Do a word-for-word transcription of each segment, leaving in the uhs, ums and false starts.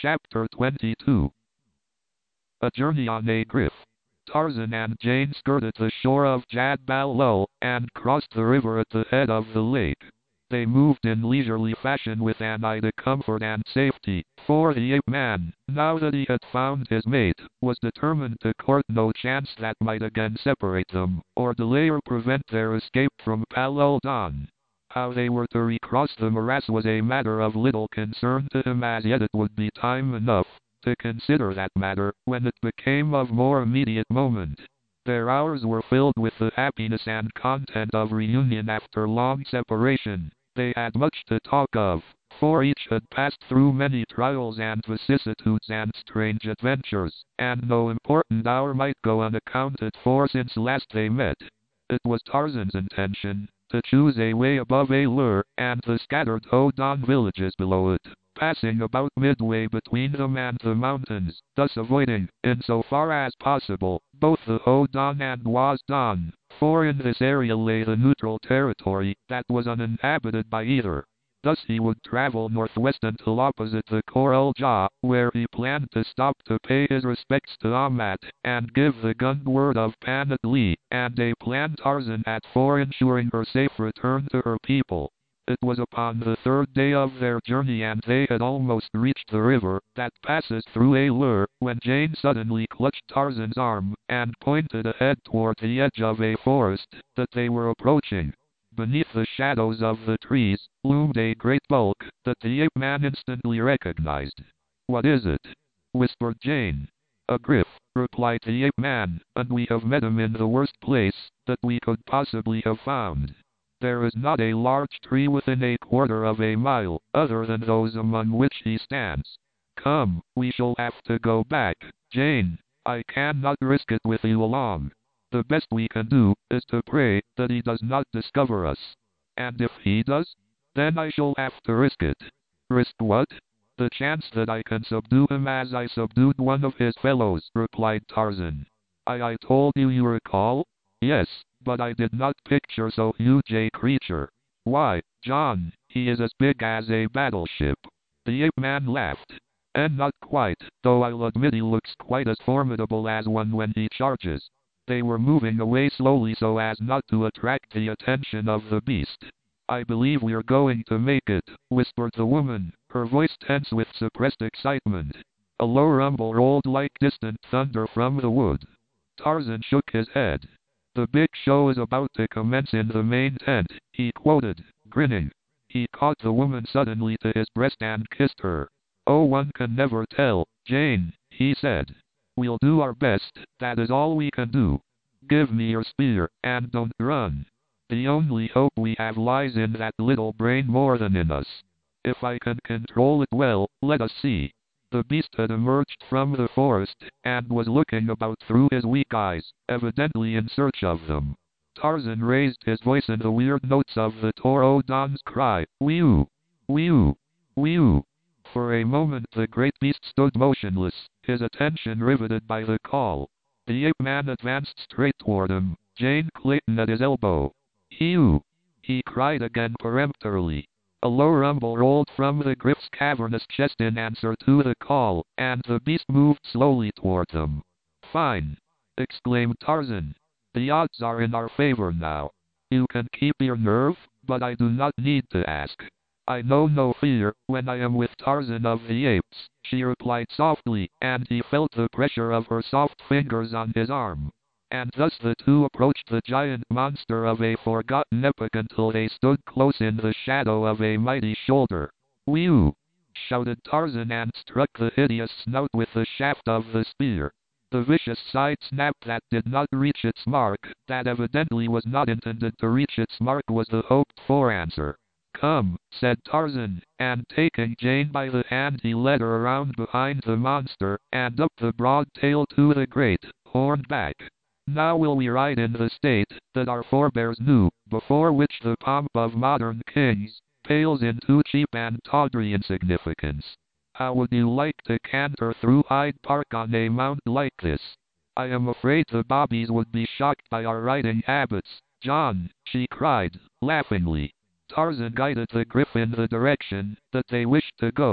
Chapter twenty-two. A Journey on a Griff. Tarzan and Jane skirted the shore of Jadbal Lull, and crossed the river at the head of the lake. They moved in leisurely fashion with an eye to comfort and safety, for the ape man, now that he had found his mate, was determined to court no chance that might again separate them, or delay or prevent their escape from Palul Don. How they were to recross the morass was a matter of little concern to him, as yet it would be time enough to consider that matter when it became of more immediate moment. Their hours were filled with the happiness and content of reunion after long separation. They had much to talk of, for each had passed through many trials and vicissitudes and strange adventures, and no important hour might go unaccounted for since last they met. It was Tarzan's intention to choose a way above Alur and the scattered Hodon villages below it, passing about midway between them and the mountains, thus avoiding, in so far as possible, both the Hodon and Wazdon, for in this area lay the neutral territory that was uninhabited by either. Thus he would travel northwest until opposite the Coral Jaw, where he planned to stop to pay his respects to Amat, and give the gunned word of Panat Lee, and a plan Tarzan had for ensuring her safe return to her people. It was upon the third day of their journey, and they had almost reached the river that passes through Alur, when Jane suddenly clutched Tarzan's arm, and pointed ahead toward the edge of a forest that they were approaching. Beneath the shadows of the trees loomed a great bulk that the ape man instantly recognized. "What is it?" whispered Jane. "A griff," replied the ape man, "and we have met him in the worst place that we could possibly have found. There is not a large tree within a quarter of a mile, other than those among which he stands. Come, we shall have to go back. Jane, I cannot risk it with you along. The best we can do is to pray that he does not discover us. And if he does, then I shall have to risk it." "Risk what?" "The chance that I can subdue him as I subdued one of his fellows," replied Tarzan. I I told you, you recall?" "Yes, but I did not picture so huge a creature." "Why, John, he is as big as a battleship." The ape man laughed. "And not quite, though I'll admit he looks quite as formidable as one when he charges." They were moving away slowly so as not to attract the attention of the beast. "I believe we're going to make it," whispered the woman, her voice tense with suppressed excitement. A low rumble rolled like distant thunder from the wood. Tarzan shook his head. "The big show is about to commence in the main tent," he quoted, grinning. He caught the woman suddenly to his breast and kissed her. "Oh, one can never tell, Jane," he said. "We'll do our best, that is all we can do. Give me your spear, and don't run. The only hope we have lies in that little brain more than in us. If I can control it well, let us see." The beast had emerged from the forest, and was looking about through his weak eyes, evidently in search of them. Tarzan raised his voice in the weird notes of the Torodon's cry, "Wee-oo! Wee-oo! Wee-oo!" For a moment the great beast stood motionless, his attention riveted by the call. The ape man advanced straight toward him, Jane Clayton at his elbow. "Hee-oo!" he cried again peremptorily. A low rumble rolled from the griff's cavernous chest in answer to the call, and the beast moved slowly toward them. "Fine!" exclaimed Tarzan. "The odds are in our favor now. You can keep your nerve, but I do not need to ask." "I know no fear when I am with Tarzan of the Apes," she replied softly, and he felt the pressure of her soft fingers on his arm. And thus the two approached the giant monster of a forgotten epoch until they stood close in the shadow of a mighty shoulder. "Wee-oo!" shouted Tarzan and struck the hideous snout with the shaft of the spear. The vicious side snap that did not reach its mark, that evidently was not intended to reach its mark, was the hoped-for answer. "Come," said Tarzan, and taking Jane by the hand he led her around behind the monster, and up the broad tail to the great, horned back. "Now will we ride in the state that our forebears knew, before which the pomp of modern kings pales into cheap and tawdry insignificance. How would you like to canter through Hyde Park on a mount like this?" "I am afraid the bobbies would be shocked by our riding habits, John," she cried, laughingly. Tarzan guided the griff in the direction that they wished to go.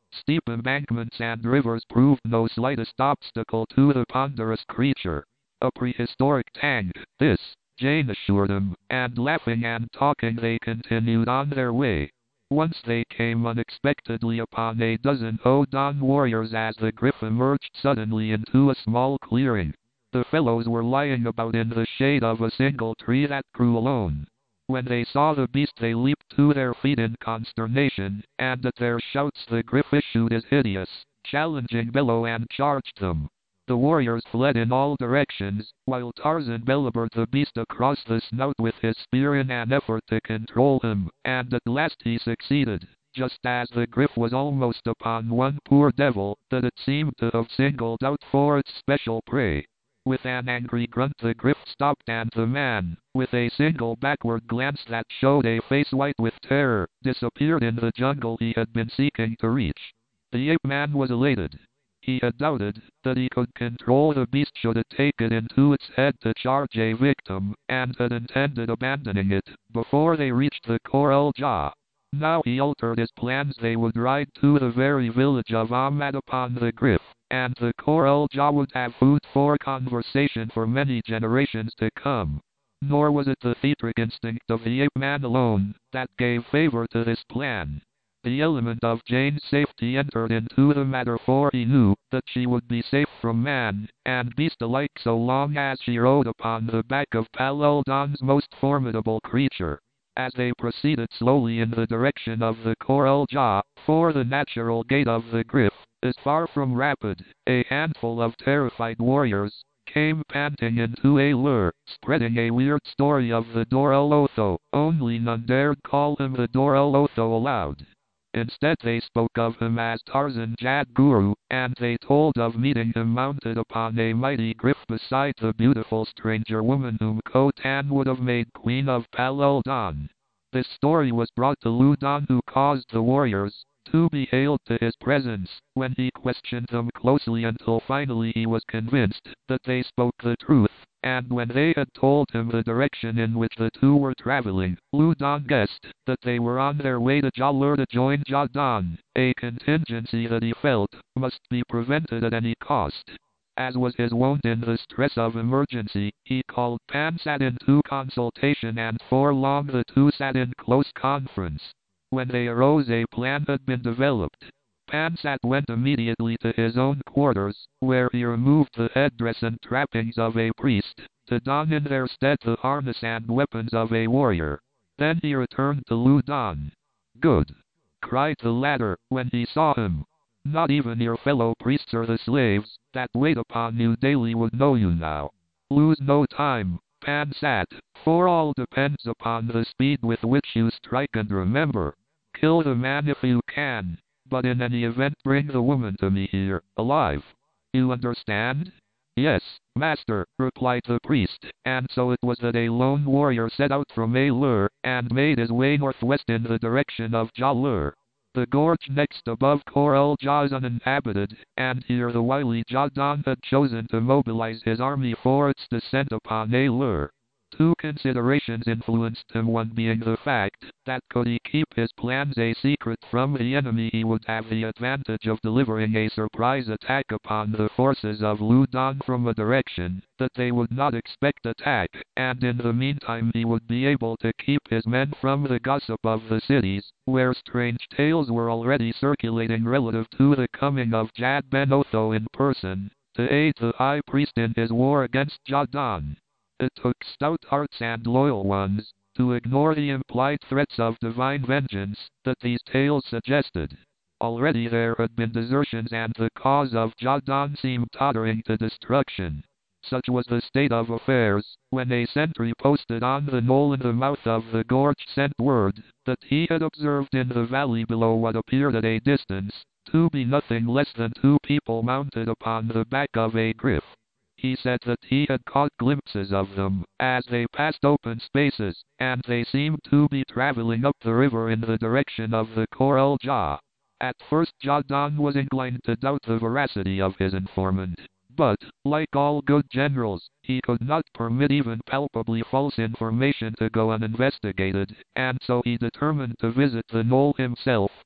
Steep embankments and rivers proved no slightest obstacle to the ponderous creature. A prehistoric tank, this, Jane assured him, and laughing and talking they continued on their way. Once they came unexpectedly upon a dozen Hodon warriors as the Griff emerged suddenly into a small clearing. The fellows were lying about in the shade of a single tree that grew alone. When they saw the beast they leaped to their feet in consternation, and at their shouts the Griff issued his hideous, challenging bellow and charged them. The warriors fled in all directions, while Tarzan belabored the beast across the snout with his spear in an effort to control him, and at last he succeeded, just as the Griff was almost upon one poor devil that it seemed to have singled out for its special prey. With an angry grunt the Griff stopped and the man, with a single backward glance that showed a face white with terror, disappeared in the jungle he had been seeking to reach. The ape-man was elated. He had doubted that he could control the beast should it take it into its head to charge a victim, and had intended abandoning it before they reached the Coral Jaw. Now he altered his plans. They would ride to the very village of Ahmad upon the Griff, and the Coral Jaw would have food for conversation for many generations to come. Nor was it the theatric instinct of the ape-man alone that gave favor to this plan. The element of Jane's safety entered into the matter, for he knew that she would be safe from man and beast alike so long as she rode upon the back of Palel'Don's most formidable creature. As they proceeded slowly in the direction of the Coral Jaw, for the natural gait of the Griff is far from rapid, a handful of terrified warriors came panting into a lure, spreading a weird story of the Doralotho, only none dared call him the Doralotho aloud. Instead they spoke of him as Tarzan Jad Guru, and they told of meeting him mounted upon a mighty Griff beside the beautiful stranger woman whom Khotan would have made queen of Palel'Don. This story was brought to Loudon, who caused the warriors to be hailed to his presence, when he questioned them closely until finally he was convinced that they spoke the truth, and when they had told him the direction in which the two were traveling, Loudon guessed that they were on their way to Jalur to join Jadon, a contingency that he felt must be prevented at any cost. As was his wont in the stress of emergency, he called Pansat into consultation, and for long the two sat in close conference. When they arose a plan had been developed. Pansat went immediately to his own quarters, where he removed the headdress and trappings of a priest, to don in their stead the harness and weapons of a warrior. Then he returned to Loudon. "Good!" cried the latter, when he saw him. "Not even your fellow priests or the slaves that wait upon you daily would know you now. Lose no time, Pansat, for all depends upon the speed with which you strike, and remember, kill the man if you can, but in any event bring the woman to me here, alive. You understand?" "Yes, master," replied the priest, and so it was that a lone warrior set out from Alur, and made his way northwest in the direction of Jalur. The gorge next above Coral Jaw is uninhabited, and here the wily Jadon had chosen to mobilize his army for its descent upon Alur. Two considerations influenced him, one being the fact that could he keep his plans a secret from the enemy he would have the advantage of delivering a surprise attack upon the forces of Loudon from a direction that they would not expect attack, and in the meantime he would be able to keep his men from the gossip of the cities, where strange tales were already circulating relative to the coming of Jad Ben Otho in person, to aid the high priest in his war against Jadon. It took stout hearts and loyal ones to ignore the implied threats of divine vengeance that these tales suggested. Already there had been desertions, and the cause of Jadon seemed tottering to destruction. Such was the state of affairs, when a sentry posted on the knoll in the mouth of the gorge sent word that he had observed in the valley below what appeared at a distance to be nothing less than two people mounted upon the back of a Griff. He said that he had caught glimpses of them as they passed open spaces, and they seemed to be traveling up the river in the direction of the Coral Jaw. At first Jadon was inclined to doubt the veracity of his informant, but, like all good generals, he could not permit even palpably false information to go uninvestigated, and so he determined to visit the knoll himself,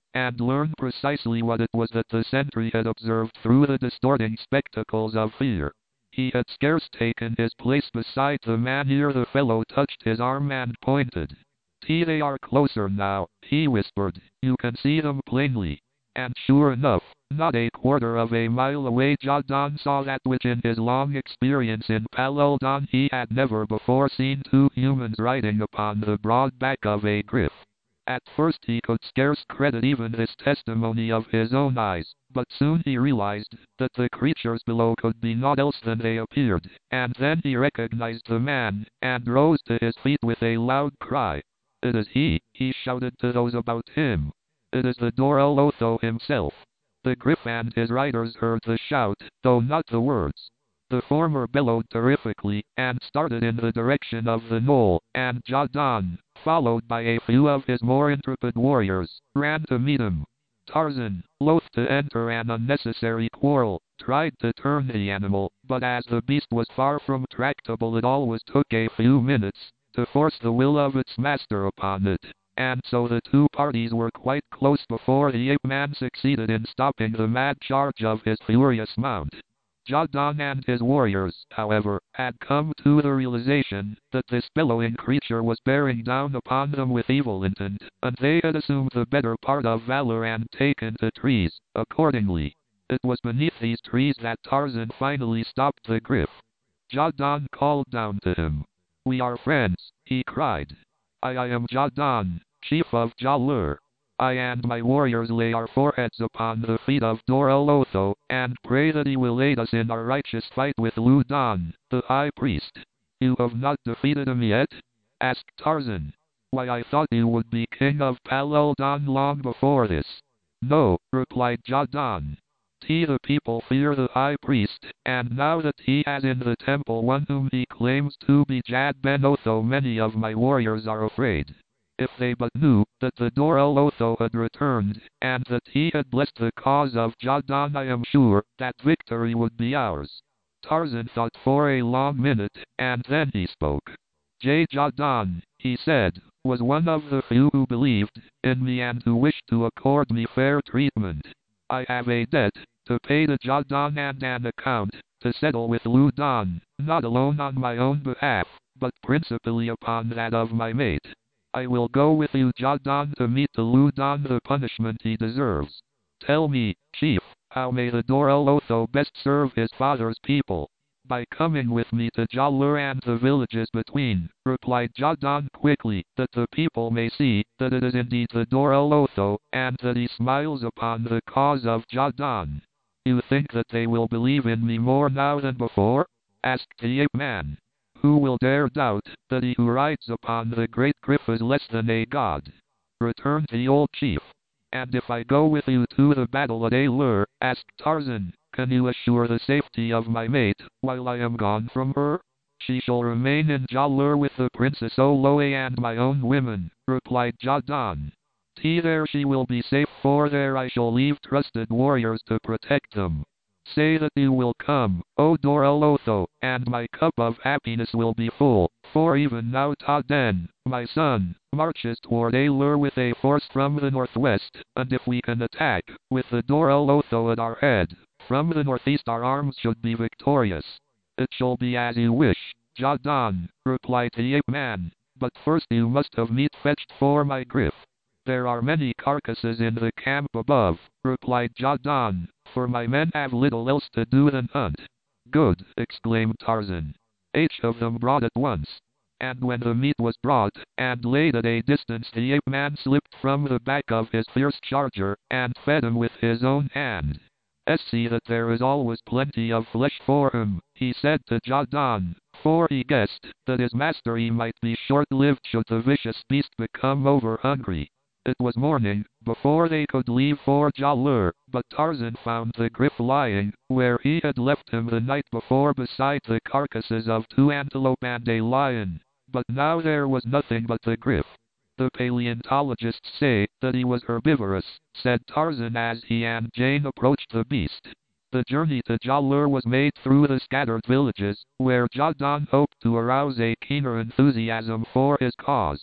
and learned precisely what it was that the sentry had observed through the distorting spectacles of fear. He had scarce taken his place beside the man ere the fellow touched his arm and pointed. "T they are closer now," he whispered. "You can see them plainly." And sure enough, not a quarter of a mile away Jadon saw that which in his long experience in Paludan he had never before seen: two humans riding upon the broad back of a griff. At first he could scarce credit even this testimony of his own eyes, but soon he realized that the creatures below could be naught else than they appeared, and then he recognized the man, and rose to his feet with a loud cry. "It is he," he shouted to those about him. "It is the Dor ul Otho himself." The griff and his riders heard the shout, though not the words. The former bellowed terrifically, and started in the direction of the knoll, and Jadon, followed by a few of his more intrepid warriors, ran to meet him. Tarzan, loath to enter an unnecessary quarrel, tried to turn the animal, but as the beast was far from tractable it always took a few minutes to force the will of its master upon it, and so the two parties were quite close before the ape-man succeeded in stopping the mad charge of his furious mount. Jadon and his warriors, however, had come to the realization that this bellowing creature was bearing down upon them with evil intent, and they had assumed the better part of valor and taken to trees. Accordingly, it was beneath these trees that Tarzan finally stopped the griff. Jadon called down to him. "We are friends," he cried. I, I am Jadon, chief of Jalur. I and my warriors lay our foreheads upon the feet of Dor ul Otho, and pray that he will aid us in our righteous fight with Ludan, the high priest." "You have not defeated him yet?" asked Tarzan. "Why, I thought you would be king of Paludan long before this." "No," replied Jadon. "T the people fear the high priest, and now that he has in the temple one whom he claims to be Jad ben Otho, many of my warriors are afraid. If they but knew that the Dor ul Otho had returned, and that he had blessed the cause of Jadon, I am sure that victory would be ours." Tarzan thought for a long minute, and then he spoke. "J Jadon," he said, "was one of the few who believed in me and who wished to accord me fair treatment. I have a debt to pay to Jadon and an account to settle with Ludan, not alone on my own behalf, but principally upon that of my mate. I will go with you, Jadon, to meet to Ludan the punishment he deserves. Tell me, chief, how may the Dor ul Otho best serve his father's people?" "By coming with me to Jalur and the villages between," replied Jadon quickly, "that the people may see that it is indeed the Dor ul Otho, and that he smiles upon the cause of Jadon." "You think that they will believe in me more now than before?" asked the ape-man. "Who will dare doubt that he who rides upon the great griff is less than a god?" returned the old chief. "And if I go with you to the battle at Alur," asked Tarzan, "can you assure the safety of my mate while I am gone from her?" "She shall remain in Jalur with the Princess Oloe and my own women," replied Jadon. "T there she will be safe, for there I shall leave trusted warriors to protect them. Say that you will come, O Dor ul Otho, and my cup of happiness will be full, for even now Taden, my son, marches toward Alur with a force from the northwest, and if we can attack, with the Dor ul Otho at our head, from the northeast our arms should be victorious." "It shall be as you wish, Jadon," replied the ape-man, "but first you must have meat fetched for my griff." "There are many carcasses in the camp above," replied Jadon, "for my men have little else to do than hunt." "Good," exclaimed Tarzan. "Each of them brought at once." And when the meat was brought, and laid at a distance, the ape-man slipped from the back of his fierce charger, and fed him with his own hand. "See that there is always plenty of flesh for him," he said to Jadon, for he guessed that his mastery might be short-lived should the vicious beast become over-hungry. It was morning before they could leave for Jalur, but Tarzan found the griff lying where he had left him the night before, beside the carcasses of two antelope and a lion. But now there was nothing but the griff. "The paleontologists say that he was herbivorous," said Tarzan as he and Jane approached the beast. The journey to Jalur was made through the scattered villages, where Jadon hoped to arouse a keener enthusiasm for his cause.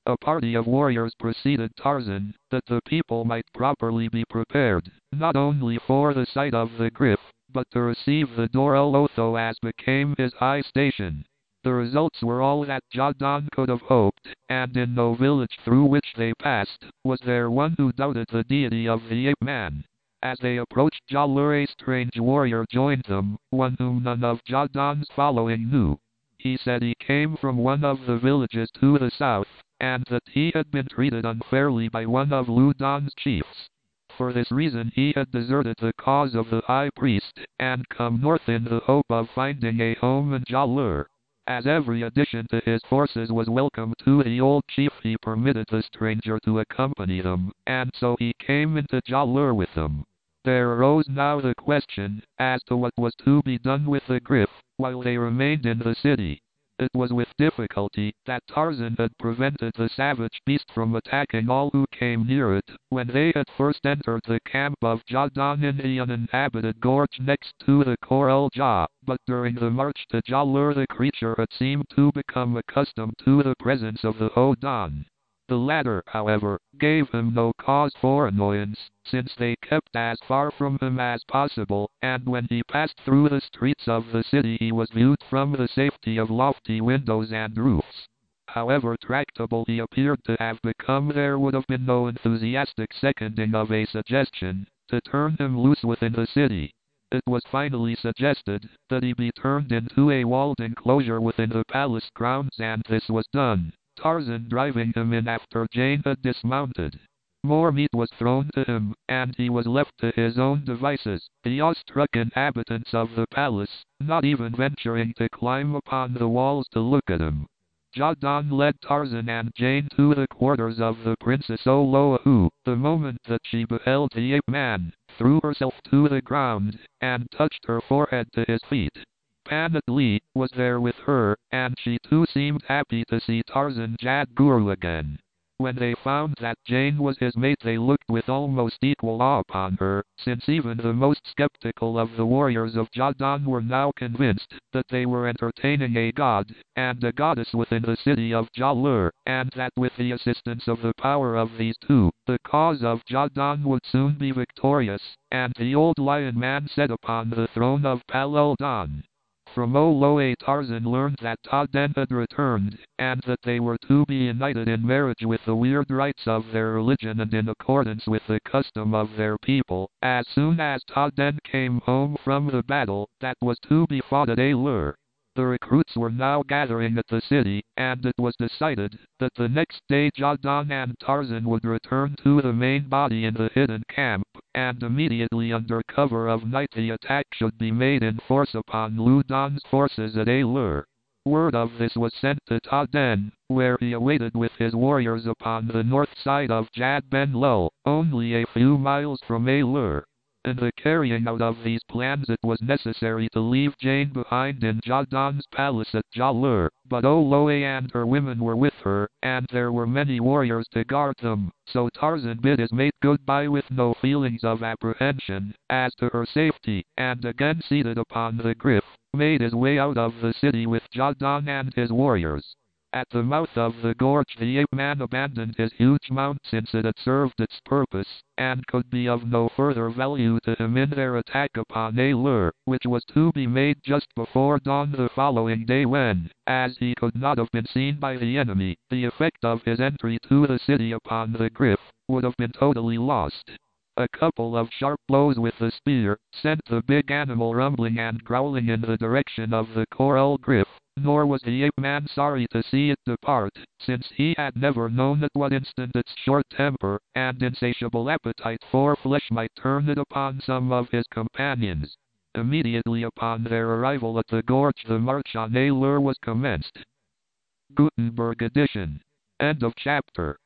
A party of warriors preceded Tarzan, that the people might properly be prepared, not only for the sight of the Griff, but to receive the Dorelotho as became his high station. The results were all that Jadon could have hoped, and in no village through which they passed, was there one who doubted the deity of the ape-man. As they approached Jalur, a strange warrior joined them, one whom none of Jadon's following knew. He said he came from one of the villages to the south, and that he had been treated unfairly by one of Ludon's chiefs. For this reason he had deserted the cause of the high priest, and come north in the hope of finding a home in Jalur. As every addition to his forces was welcome to the old chief, he permitted the stranger to accompany them, and so he came into Jalur with them. There arose now the question, as to what was to be done with the Griff, while they remained in the city. It was with difficulty that Tarzan had prevented the savage beast from attacking all who came near it, when they had first entered the camp of Jadon in the uninhabited gorge next to the Coral Jaw, but during the march to Jalur the creature had seemed to become accustomed to the presence of the Hodon. The latter, however, gave him no cause for annoyance, since they kept as far from him as possible, and when he passed through the streets of the city he was viewed from the safety of lofty windows and roofs. However tractable he appeared to have become, there would have been no enthusiastic seconding of a suggestion to turn him loose within the city. It was finally suggested that he be turned into a walled enclosure within the palace grounds, and this was done, Tarzan driving him in after Jane had dismounted. More meat was thrown to him, and he was left to his own devices, the awestruck inhabitants of the palace not even venturing to climb upon the walls to look at him. Jadon led Tarzan and Jane to the quarters of the Princess Oloa, who, the moment that she beheld the ape-man, threw herself to the ground, and touched her forehead to his feet. Panat Lee was there with her, and she too seemed happy to see Tarzan Jad Guru again. When they found that Jane was his mate, they looked with almost equal awe upon her, since even the most skeptical of the warriors of Jadon were now convinced that they were entertaining a god and a goddess within the city of Jalur, and that with the assistance of the power of these two, the cause of Jadon would soon be victorious, and the old lion man set upon the throne of Paleldan. From Oloa, Tarzan learned that Taden had returned, and that they were to be united in marriage with the weird rites of their religion and in accordance with the custom of their people. As soon as Taden came home from the battle that was to be fought at Alur, the recruits were now gathering at the city, and it was decided that the next day Jadon and Tarzan would return to the main body in the hidden camp, and immediately under cover of night the attack should be made in force upon Ludon's forces at Alur. Word of this was sent to Taden, where he awaited with his warriors upon the north side of Jad Ben Lul, only a few miles from Alur. In the carrying out of these plans it was necessary to leave Jane behind in Jadon's palace at Jalur, but Oloa and her women were with her, and there were many warriors to guard them, so Tarzan bid his mate goodbye with no feelings of apprehension as to her safety, and again seated upon the Griff, made his way out of the city with Jadon and his warriors. At the mouth of the gorge the ape-man abandoned his huge mount, since it had served its purpose, and could be of no further value to him in their attack upon Alur, which was to be made just before dawn the following day, when, as he could not have been seen by the enemy, the effect of his entry to the city upon the Griff would have been totally lost. A couple of sharp blows with the spear sent the big animal rumbling and growling in the direction of the Coral Griff, nor was the ape-man sorry to see it depart, since he had never known at what instant its short temper and insatiable appetite for flesh might turn it upon some of his companions. Immediately upon their arrival at the gorge the march on Alur was commenced. Gutenberg edition. End of chapter.